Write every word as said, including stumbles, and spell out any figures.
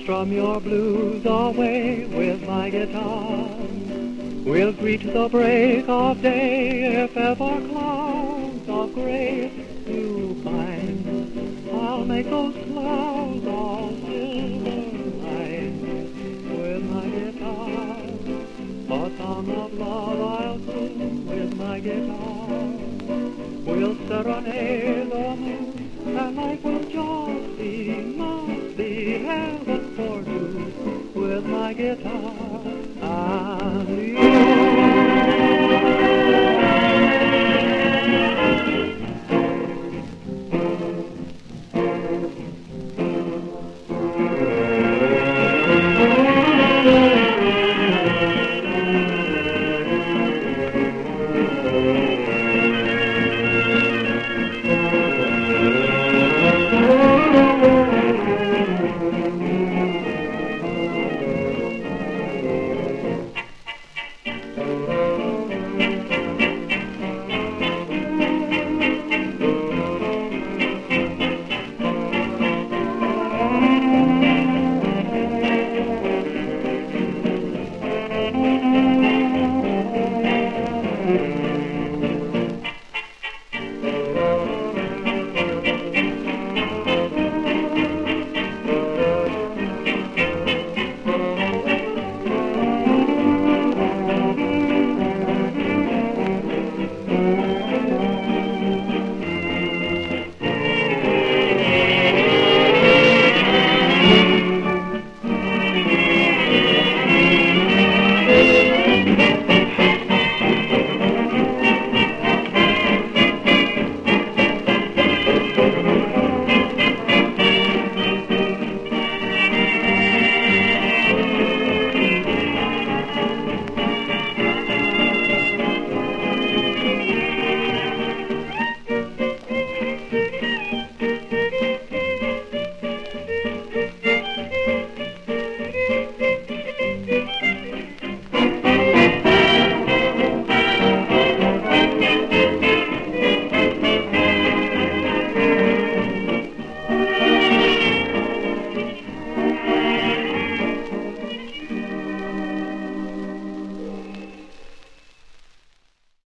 strum your blues away with my guitar. We'll greet the break of day if ever clouds of gray you find. I'll make those clouds all silver lined with my guitar. A song of love I'll sing with my guitar. We'll serenade the moon, and life will just be, must be heaven for two with my guitar and you. Thank you.